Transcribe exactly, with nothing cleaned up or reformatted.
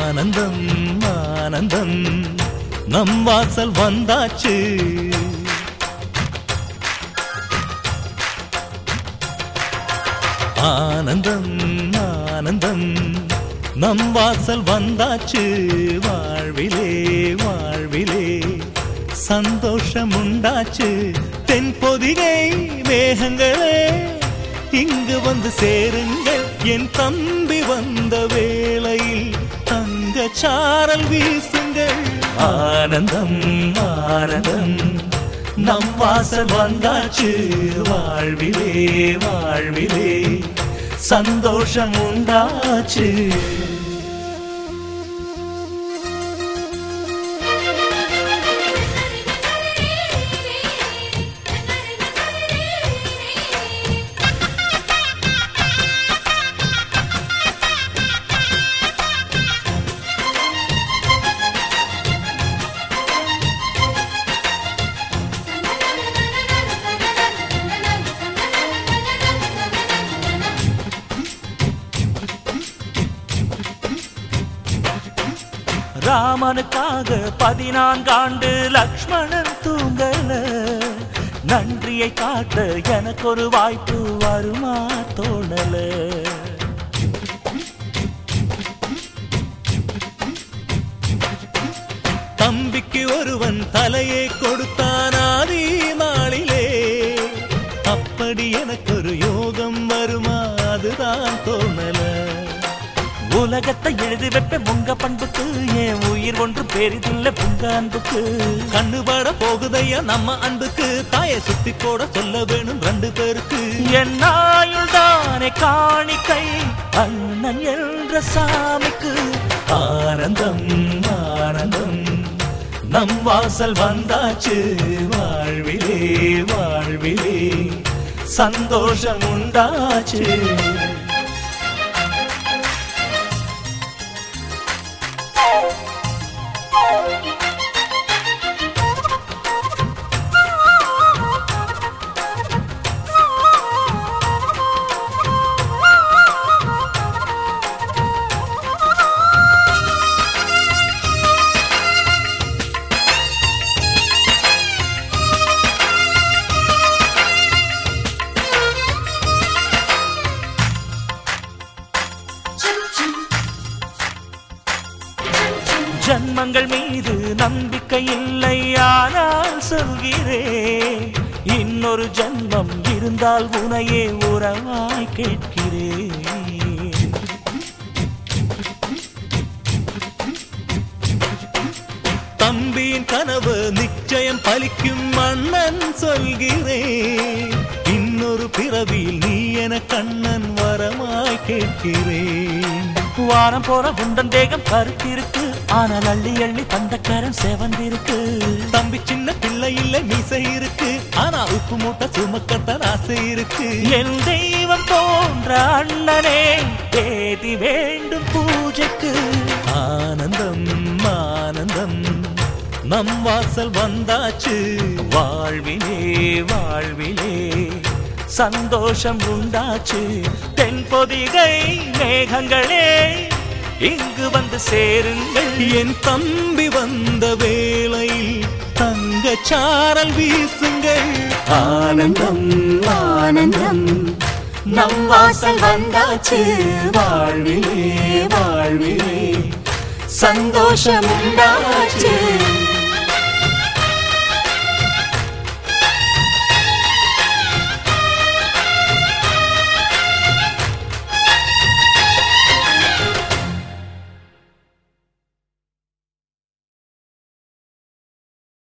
ஆனந்தம் ஆனந்தம் நம் வாசல் வந்தாச்சு. ஆனந்தம் ஆனந்தம் நம் வாசல் வந்தாச்சு. வாழ்விலே வாழ்விலே சந்தோஷம் உண்டாச்சு. தென்பொதிகை மேகங்களே இங்கு வந்து சேருங்கள். என் தம்பி வந்த வேளையில் தங்க சாரல் வீசுங்கள். ஆனந்தம் ஆனந்தம் நம் வாசல் வந்தாச்சு. வாழ்விலே வாழ்விலே சந்தோஷம் உண்டாச்சு. ராமனுக்காக பதினான்காண்டு லக்ஷ்மணன் தூங்கல. நன்றியை காட்ட எனக்கு ஒரு வாய்ப்பு வருமா தோணல. தம்பிக்கு ஒருவன் தலையை கொடுத்தான் ஆதி நாளிலே. அப்படி எனக்கு ஒரு யோகம் வருமா அதுதான் தோணல. உலகத்தை எழுதி வைப்பேன் உங்க பண்புக்கு. என் உயிர் ஒன்று பெரிதில்ல உங்க அன்புக்கு. கண்ணுபட போகுதையா நம்ம அன்புக்கு. தாயை சுத்தி போட சொல்ல வேணும் ரெண்டு பேருக்கு. என் ஆயுள் தானே காணிக்கை அண்ணன் என்ற சாமிக்கு. ஆனந்தம் ஆனந்தம் நம் வாசல் வந்தாச்சு. வாழ்விலே வாழ்விலே சந்தோஷம் உண்டாச்சு. ஜன்மங்கள் மீது நம்பிக்கை இல்லை ஆனால் சொல்கிறேன். இன்னொரு ஜன்மம் இருந்தால் உனையே உறவாய் கேட்கிறேன். தம்பியின் கனவு நிச்சயம் பலிக்கும் அண்ணன் சொல்கிறேன். இன்னொரு பிறவியில் நீ என கண்ணன் வரமாய் கேட்கிறேன். வாரம் போற உண்டன் தேகம் கருத்திருக்கு. ஆனால் அள்ளி அள்ளி தந்தக்காரன் செவந்திருக்கு. தம்பி சின்ன பிள்ளை இல்ல மீசை இருக்கு. ஆனா உப்பு மூட்டை சுமக்கத்தான் ஆசை இருக்கு. என் தெய்வம் போன்ற அண்ணனே தேதி வேண்டும் பூஜைக்கு. ஆனந்தம் ஆனந்தம் நம் வாசல் வந்தாச்சு. வாழ்விலே வாழ்விலே சந்தோஷம் உண்டாச்சு. தென்பொதிகை மேகங்களே இங்கு வந்து சேருங்கள். என் தம்பி வந்த வேளையில் தங்க சாரல் வீசுங்கள். ஆனந்தம் ஆனந்தம் நம் வாசல் வந்தாச்சு. வாழ்விலே வாழ்விலே சந்தோஷம் உண்டாச்சு.